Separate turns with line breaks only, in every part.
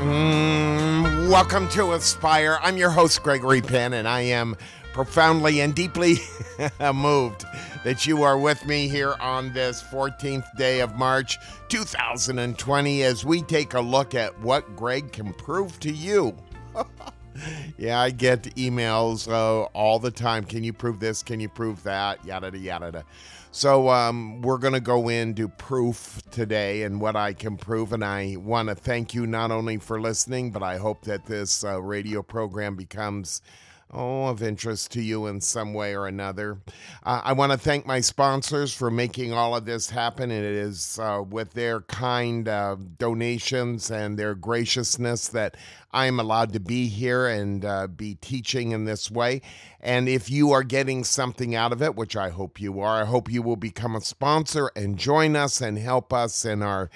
Welcome to Aspire. I'm your host, Gregory Penn, and I am profoundly and deeply moved that you are with me here on this 14th day of March 2020 as we take a look at what Greg can prove to you. Yeah, I get emails all the time. Can you prove this? Can you prove that? Yada, yada. So we're going to go into proof today and what I can prove. And I want to thank you not only for listening, but I hope that this radio program becomes of interest to you in some way or another. I want to thank my sponsors for making all of this happen. And it is with their kind donations and their graciousness that I'm allowed to be here and be teaching in this way. And if you are getting something out of it, which I hope you are, I hope you will become a sponsor and join us and help us in our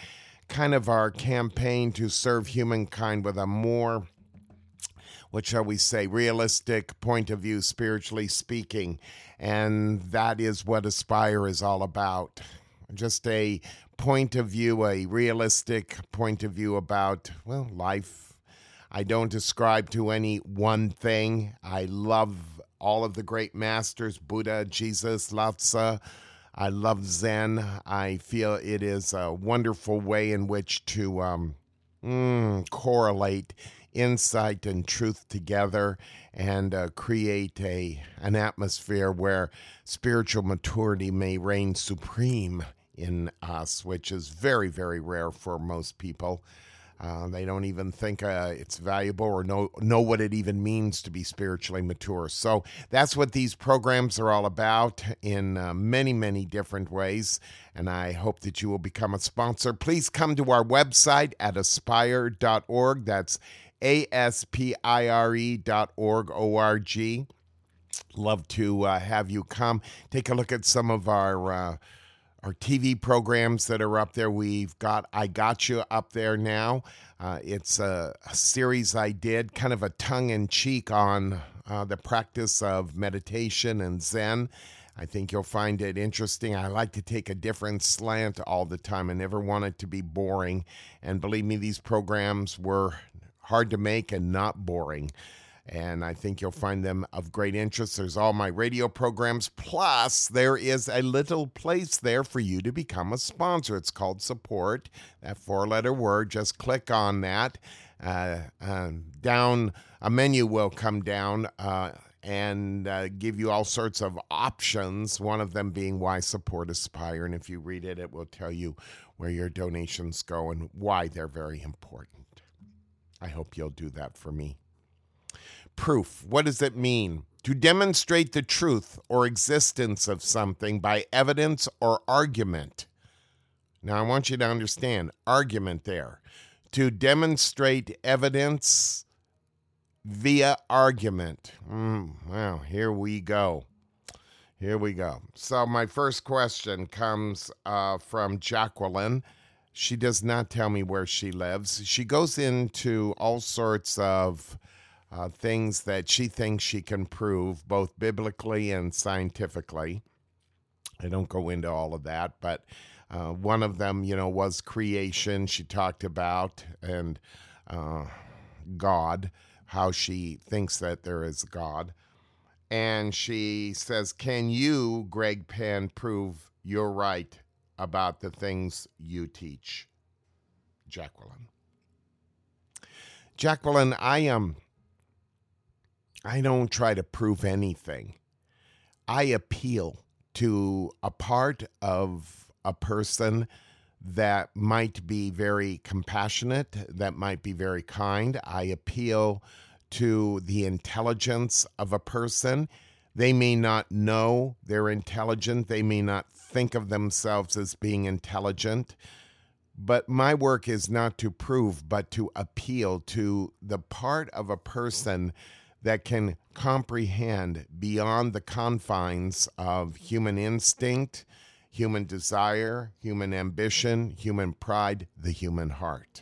campaign to serve humankind with a more, what shall we say, realistic point of view, spiritually speaking. And that is what Aspire is all about. Just a point of view, a realistic point of view about, life. I don't ascribe to any one thing. I love all of the great masters, Buddha, Jesus, Lao Tzu. I love Zen. I feel it is a wonderful way in which to correlate insight and truth together and create an atmosphere where spiritual maturity may reign supreme in us, which is very, very rare for most people. They don't even think it's valuable or know what it even means to be spiritually mature. So that's what these programs are all about in many, many different ways. And I hope that you will become a sponsor. Please come to our website at aspire.org. That's aspire.org, O-R-G. Love to have you come. Take a look at some of our TV programs that are up there. We've got I Got You up there now. It's a series I did, kind of a tongue-in-cheek on the practice of meditation and Zen. I think you'll find it interesting. I like to take a different slant all the time. I never want it to be boring. And believe me, these programs were hard to make and not boring. And I think you'll find them of great interest. There's all my radio programs. Plus, there is a little place there for you to become a sponsor. It's called support, that four-letter word. Just click on that. Down, a menu will come down and give you all sorts of options, one of them being why support Aspire. And if you read it, it will tell you where your donations go and why they're very important. I hope you'll do that for me. Proof. What does it mean? To demonstrate the truth or existence of something by evidence or argument. Now, I want you to understand argument there. To demonstrate evidence via argument. Well, here we go. So my first question comes from Jacqueline. She does not tell me where she lives. She goes into all sorts of things that she thinks she can prove, both biblically and scientifically. I don't go into all of that, but one of them, was creation. She talked about and God, how she thinks that there is God. And she says, can you, Greg Penn, prove you're right about the things you teach? Jacqueline, I don't try to prove anything. I appeal to a part of a person that might be very compassionate, that might be very kind. I appeal to the intelligence of a person. They may not know they're intelligent. They may not think of themselves as being intelligent. But my work is not to prove, but to appeal to the part of a person that can comprehend beyond the confines of human instinct, human desire, human ambition, human pride, the human heart.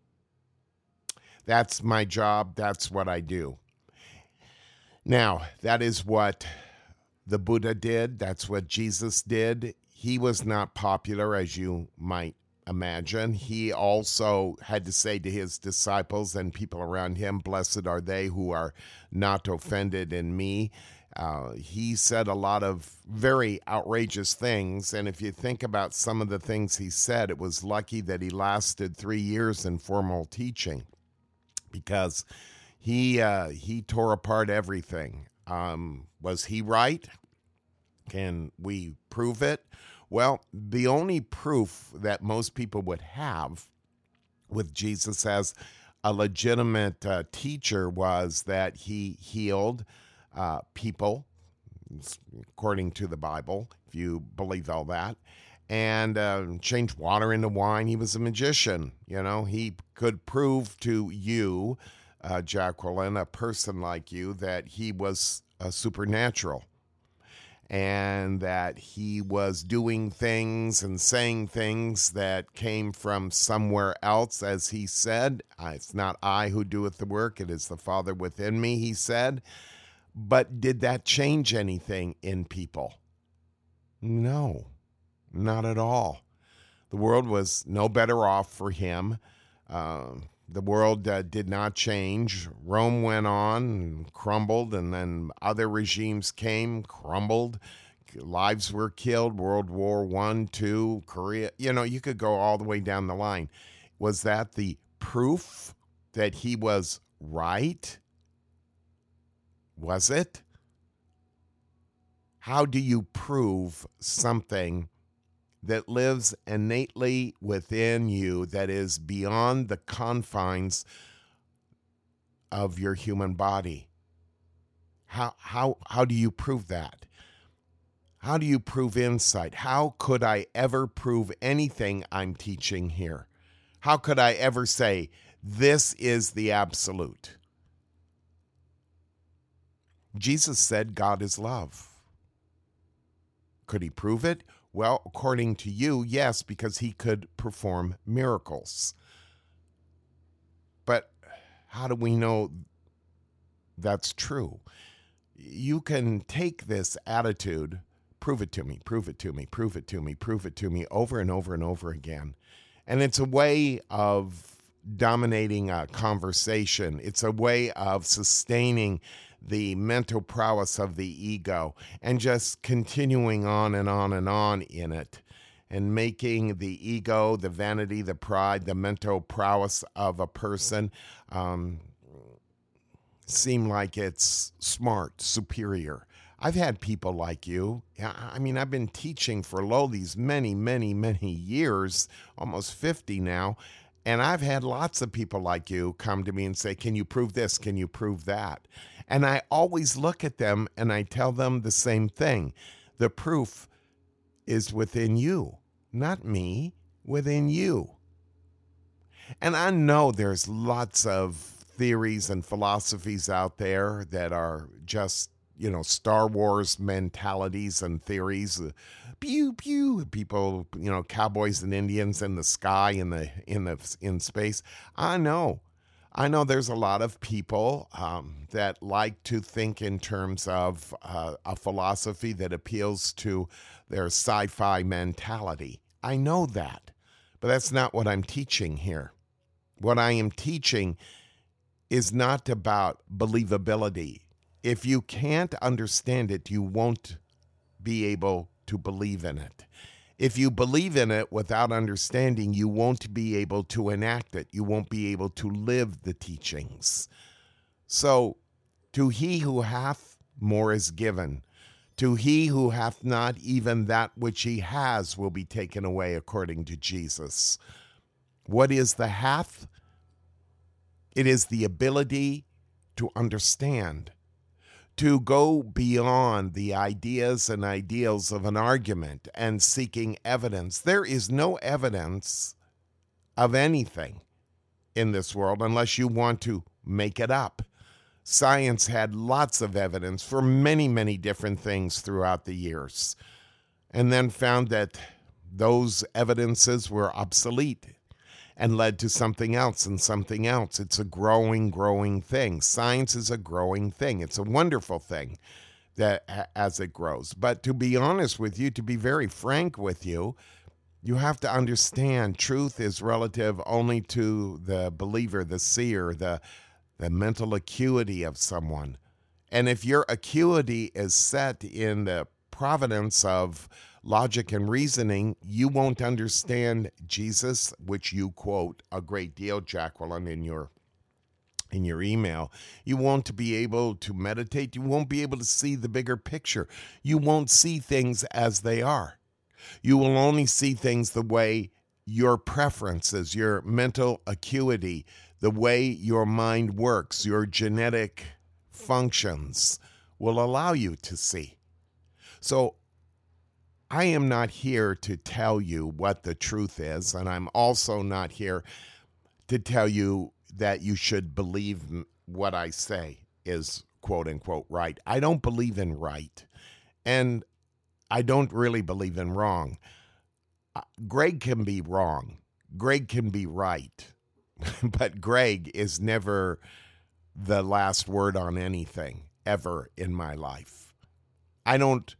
That's my job. That's what I do. Now, that is what the Buddha did. That's what Jesus did. He was not popular, as you might imagine. He also had to say to his disciples and people around him, "Blessed are they who are not offended in me." He said a lot of very outrageous things, and if you think about some of the things he said, it was lucky that he lasted 3 years in formal teaching, because he tore apart everything. Was he right? Can we prove it? Well, the only proof that most people would have with Jesus as a legitimate teacher was that he healed people, according to the Bible, if you believe all that, and changed water into wine. He was a magician. He could prove to you, Jacqueline, a person like you, that he was supernatural, and that he was doing things and saying things that came from somewhere else. As he said, "It's not I who doeth the work, it is the Father within me," he said. But did that change anything in people? No, not at all. The world was no better off for him. The world did not change. Rome went on and crumbled, and then other regimes came, crumbled. Lives were killed. World War I, II, Korea. You could go all the way down the line. Was that the proof that he was right? Was it? How do you prove something that lives innately within you, that is beyond the confines of your human body? How do you prove that? How do you prove insight? How could I ever prove anything I'm teaching here? How could I ever say, this is the absolute? Jesus said God is love. Could he prove it? Well, according to you, yes, because he could perform miracles. But how do we know that's true? You can take this attitude, prove it to me, prove it to me, prove it to me, prove it to me, over and over and over again. And it's a way of dominating a conversation. It's a way of sustaining the mental prowess of the ego and just continuing on and on and on in it, and making the ego, the vanity, the pride, the mental prowess of a person seem like it's smart, superior. I've had people like you. I've been teaching for these many, many, many years, almost 50 now, and I've had lots of people like you come to me and say, "Can you prove this? Can you prove that?" And I always look at them and I tell them the same thing. The proof is within you, not me, within you. And I know there's lots of theories and philosophies out there that are just, Star Wars mentalities and theories. Pew pew, people, cowboys and Indians in the sky, in space. I know there's a lot of people that like to think in terms of a philosophy that appeals to their sci-fi mentality. I know that, but that's not what I'm teaching here. What I am teaching is not about believability. If you can't understand it, you won't be able to believe in it. If you believe in it without understanding, you won't be able to enact it. You won't be able to live the teachings. So, to he who hath, more is given. To he who hath not, even that which he has will be taken away, according to Jesus. What is the hath? It is the ability to understand, to go beyond the ideas and ideals of an argument and seeking evidence. There is no evidence of anything in this world unless you want to make it up. Science had lots of evidence for many, many different things throughout the years, and then found that those evidences were obsolete and led to something else and something else. It's a growing thing. Science is a growing thing. It's a wonderful thing that as it grows. But to be honest with you, to be very frank with you, You have to understand truth is relative only to the believer, the seer, the mental acuity of someone. And if your acuity is set in the providence of logic and reasoning, you won't understand Jesus, which you quote a great deal, Jacqueline, in your email. You won't be able to meditate. You won't be able to see the bigger picture. You won't see things as they are. You will only see things the way your preferences, your mental acuity, the way your mind works, your genetic functions will allow you to see. So I am not here to tell you what the truth is, and I'm also not here to tell you that you should believe what I say is quote unquote right. I don't believe in right, and I don't really believe in wrong. Greg can be wrong. Greg can be right, but Greg is never the last word on anything ever in my life. I don't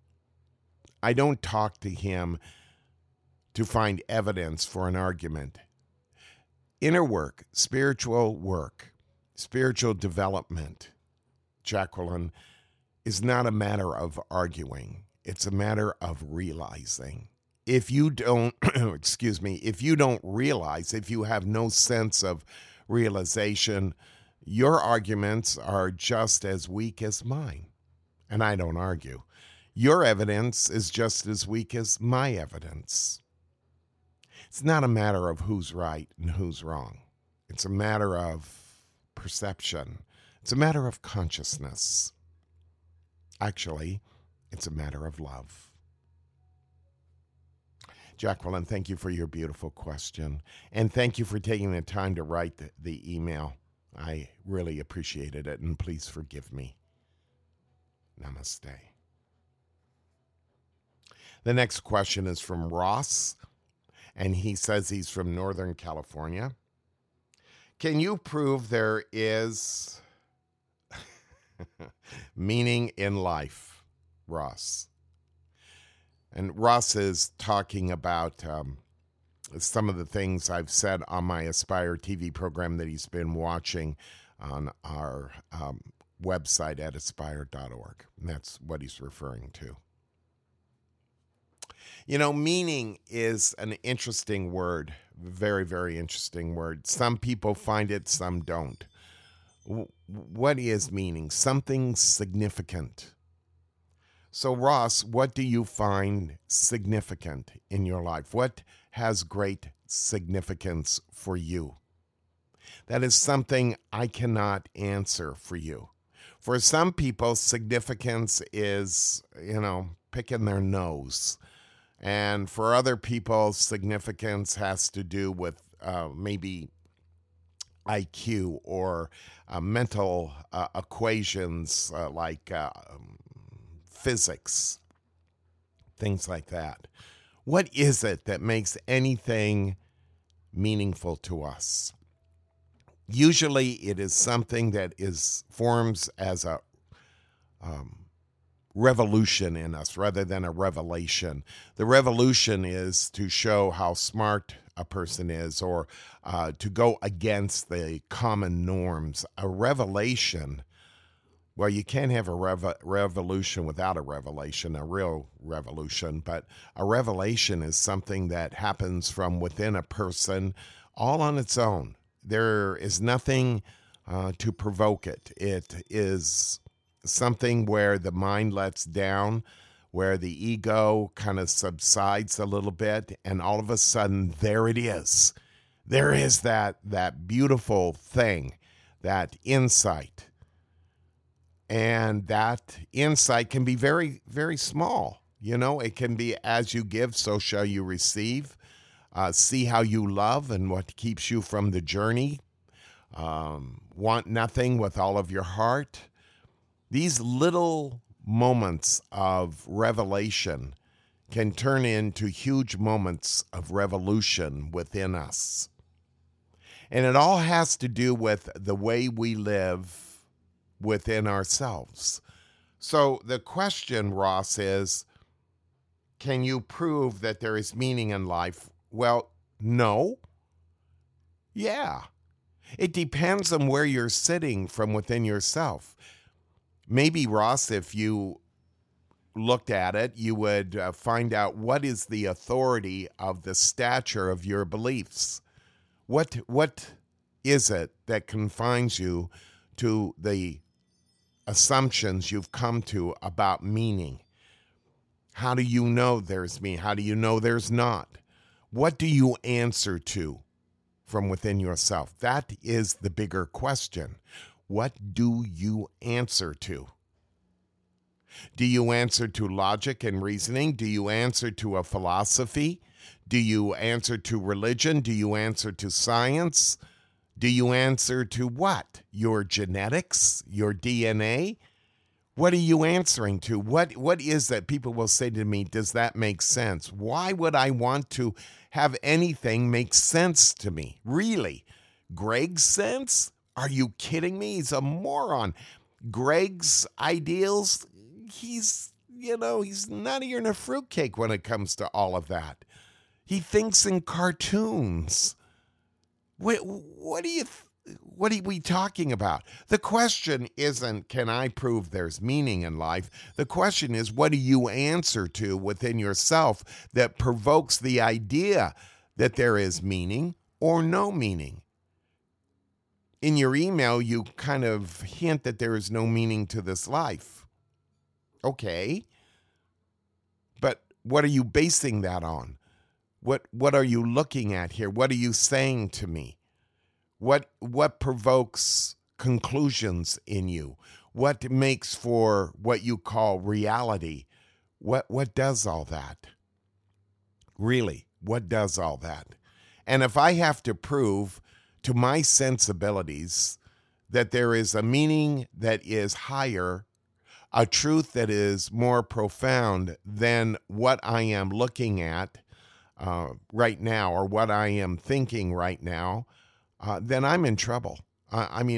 talk to him to find evidence for an argument. Inner work, spiritual development, Jacqueline, is not a matter of arguing. It's a matter of realizing. If you don't, if you don't realize, if you have no sense of realization, your arguments are just as weak as mine. And I don't argue. Your evidence is just as weak as my evidence. It's not a matter of who's right and who's wrong. It's a matter of perception. It's a matter of consciousness. Actually, it's a matter of love. Jacqueline, thank you for your beautiful question. And thank you for taking the time to write the email. I really appreciated it, and please forgive me. Namaste. The next question is from Ross, and he says he's from Northern California. Can you prove there is meaning in life, Ross? And Ross is talking about some of the things I've said on my Aspire TV program that he's been watching on our website at aspire.org. And that's what he's referring to. You know, meaning is an interesting word, very, very interesting word. Some people find it, some don't. What is meaning? Something significant. So, Ross, what do you find significant in your life? What has great significance for you? That is something I cannot answer for you. For some people, significance is, picking their nose. And for other people, significance has to do with maybe IQ or mental equations like physics, things like that. What is it that makes anything meaningful to us? Usually it is something that forms as a revolution in us rather than a revelation. The revolution is to show how smart a person is or to go against the common norms. A revelation, well, you can't have a revolution without a revelation, a real revolution, but a revelation is something that happens from within a person all on its own. There is nothing to provoke it. It is something where the mind lets down, where the ego kind of subsides a little bit, and all of a sudden, there it is. There is that beautiful thing, that insight. And that insight can be very, very small. It can be as you give, so shall you receive. See how you love and what keeps you from the journey. Want nothing with all of your heart. These little moments of revelation can turn into huge moments of revolution within us. And it all has to do with the way we live within ourselves. So the question, Ross, is Can you prove that there is meaning in life? Well, no. Yeah. It depends on where you're sitting from within yourself. Maybe, Ross, if you looked at it, you would find out what is the authority of the stature of your beliefs. What is it that confines you to the assumptions you've come to about meaning? How do you know there's meaning? How do you know there's not? What do you answer to from within yourself? That is the bigger question. What do you answer to? Do you answer to logic and reasoning? Do you answer to a philosophy? Do you answer to religion? Do you answer to science? Do you answer to what? Your genetics? Your DNA? What are you answering to? What is that? People will say to me, does that make sense? Why would I want to have anything make sense to me? Really? Greg's sense? Are you kidding me? He's a moron. Greg's ideals, he's nuttier than a fruitcake when it comes to all of that. He thinks in cartoons. What are we talking about? The question isn't, can I prove there's meaning in life? The question is, what do you answer to within yourself that provokes the idea that there is meaning or no meaning? In your email, you kind of hint that there is no meaning to this life. Okay. But what are you basing that on? What are you looking at here? What are you saying to me? What provokes conclusions in you? What makes for what you call reality? What does all that? Really, what does all that? And if I have to prove to my sensibilities that there is a meaning that is higher, a truth that is more profound than what I am looking at right now or what I am thinking right now, then I'm in trouble. I'm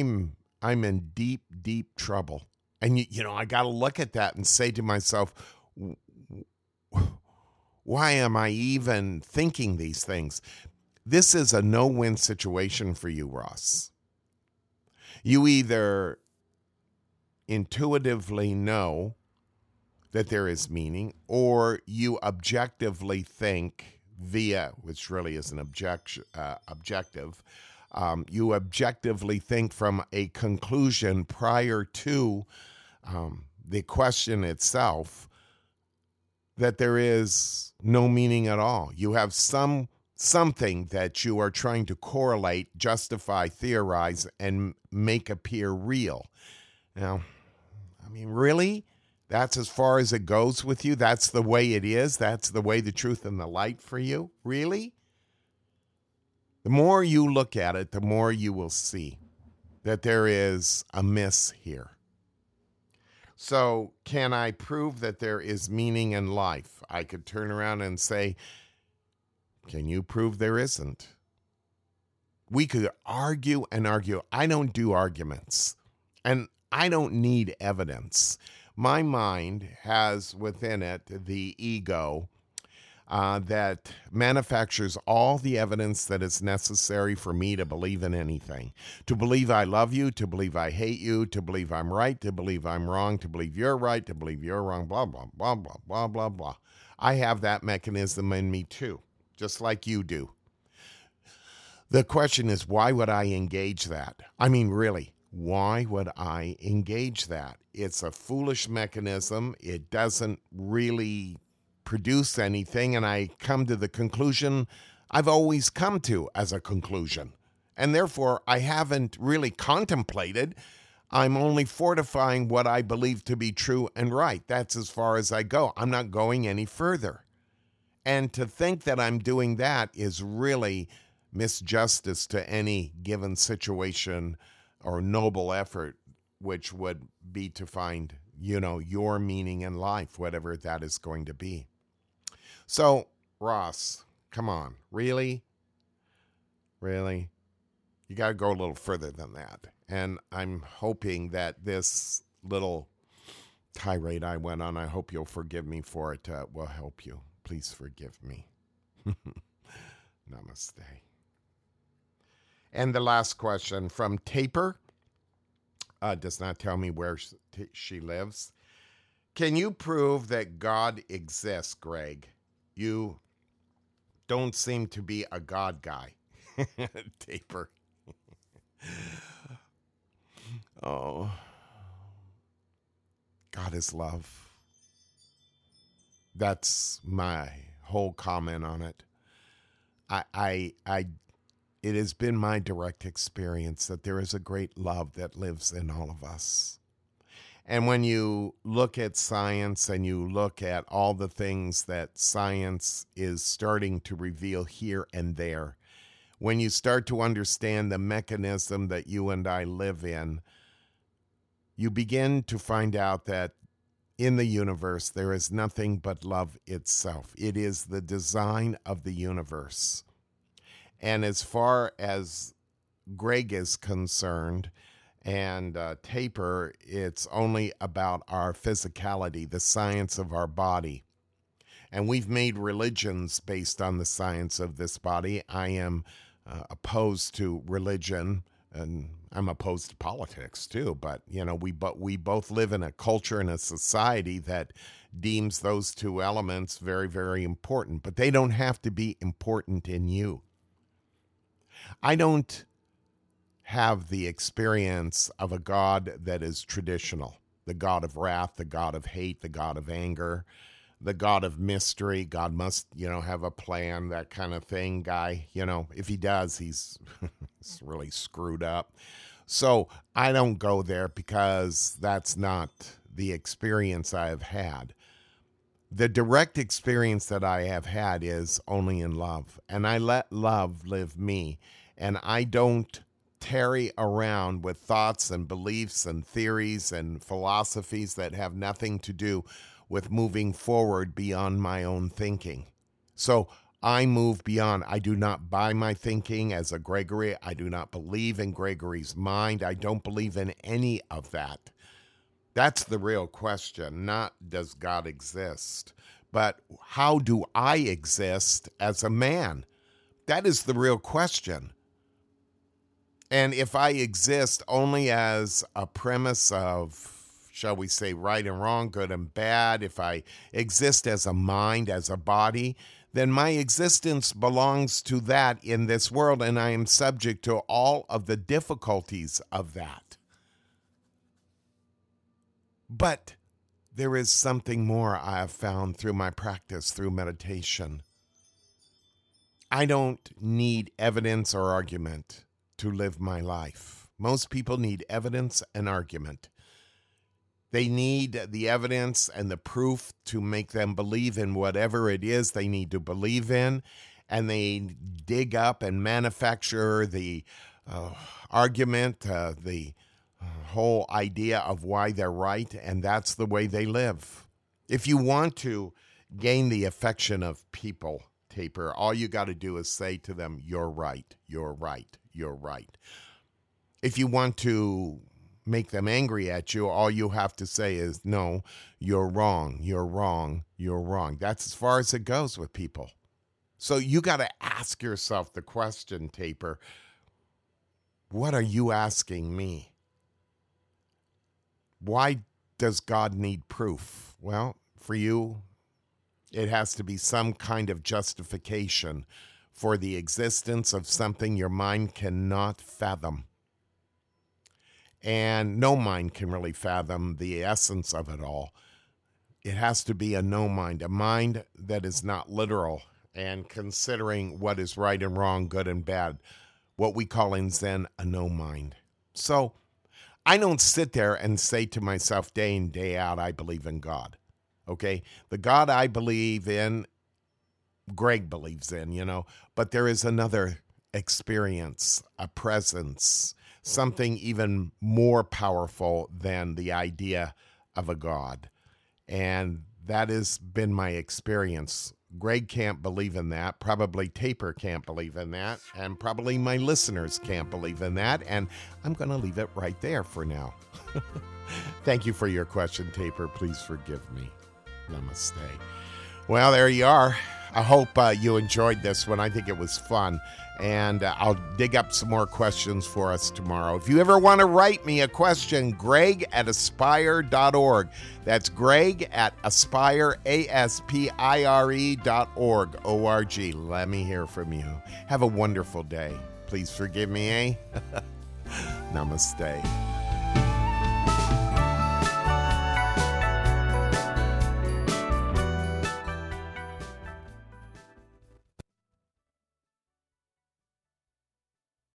in deep, deep trouble. And, I got to look at that and say to myself, why am I even thinking these things? This is a no-win situation for you, Ross. You either intuitively know that there is meaning, or you objectively think which really is an objective, you objectively think from a conclusion prior to the question itself that there is no meaning at all. You have something that you are trying to correlate, justify, theorize, and make appear real. Now, really? That's as far as it goes with you? That's the way it is? That's the way, the truth, and the light for you? Really? The more you look at it, the more you will see that there is a miss here. So, can I prove that there is meaning in life? I could turn around and say, can you prove there isn't? We could argue and argue. I don't do arguments, and I don't need evidence. My mind has within it the ego that manufactures all the evidence that is necessary for me to believe in anything. To believe I love you, to believe I hate you, to believe I'm right, to believe I'm wrong, to believe you're right, to believe you're wrong, blah, blah, blah, blah, blah, blah, blah. I have that mechanism in me too, just like you do. The question is, why would I engage that? Really, why would I engage that? It's a foolish mechanism. It doesn't really produce anything, and I come to the conclusion I've always come to as a conclusion. And therefore, I haven't really contemplated. I'm only fortifying what I believe to be true and right. That's as far as I go. I'm not going any further. And to think that I'm doing that is really misjustice to any given situation or noble effort, which would be to find, your meaning in life, whatever that is going to be. So, Ross, come on. Really? Really? You got to go a little further than that. And I'm hoping that this little tirade I went on. I hope you'll forgive me for it. Will help you. Please forgive me. Namaste. And the last question from Taper. Does not tell me where she lives. Can you prove that God exists, Greg? You don't seem to be a God guy. Taper. Oh. God is love. That's my whole comment on it. It has been my direct experience that there is a great love that lives in all of us. And when you look at science and you look at all the things that science is starting to reveal here and there, when you start to understand the mechanism that you and I live in, you begin to find out that in the universe there is nothing but love itself. It is the design of the universe. And as far as Greg is concerned, and Taper, it's only about our physicality, the science of our body. And we've made religions based on the science of this body. I am opposed to religion, and I'm opposed to politics too. But we both live in a culture and a society that deems those two elements very, very important. But they don't have to be important in you. I don't have the experience of a God that is traditional, the God of wrath, the God of hate, the God of anger, the God of mystery. God must, have a plan, that kind of thing guy. If he does, he's really screwed up. So I don't go there because that's not the experience I have had. The direct experience that I have had is only in love, and I let love live me, and I don't tarry around with thoughts and beliefs and theories and philosophies that have nothing to do with moving forward beyond my own thinking. So I move beyond. I do not buy my thinking as a Gregory. I do not believe in Gregory's mind. I don't believe in any of that. That's the real question, not does God exist, but how do I exist as a man? That is the real question. And if I exist only as a premise of, shall we say, right and wrong, good and bad, if I exist as a mind, as a body, then my existence belongs to that in this world, and I am subject to all of the difficulties of that. But there is something more I have found through my practice, through meditation. I don't need evidence or argument to live my life. Most people need evidence and argument. They need the evidence and the proof to make them believe in whatever it is they need to believe in, and they dig up and manufacture the argument, the whole idea of why they're right, and that's the way they live. If you want to gain the affection of people, Taper, all you got to do is say to them, you're right, you're right, you're right. If you want to make them angry at you, all you have to say is, no, you're wrong, you're wrong, you're wrong. That's as far as it goes with people. So you got to ask yourself the question, Taper, what are you asking me? Why does God need proof? Well, for you, it has to be some kind of justification for the existence of something your mind cannot fathom. And no mind can really fathom the essence of it all. It has to be a no mind, a mind that is not literal and considering what is right and wrong, good and bad, what we call in Zen a no mind. So I don't sit there and say to myself day in, day out, I believe in God. Okay? The God I believe in, Greg believes in, but there is another experience, a presence, something even more powerful than the idea of a God. And that has been my experience. Greg can't believe in that. Probably Taper can't believe in that. And probably my listeners can't believe in that. And I'm going to leave it right there for now. Thank you for your question, Taper. Please forgive me. Namaste. Well, there you are. I hope you enjoyed this one. I think it was fun. And I'll dig up some more questions for us tomorrow. If you ever want to write me a question, greg@aspire.org. That's Greg at Aspire, ASPIRE.org, O-R-G. Let me hear from you. Have a wonderful day. Please forgive me, eh? Namaste.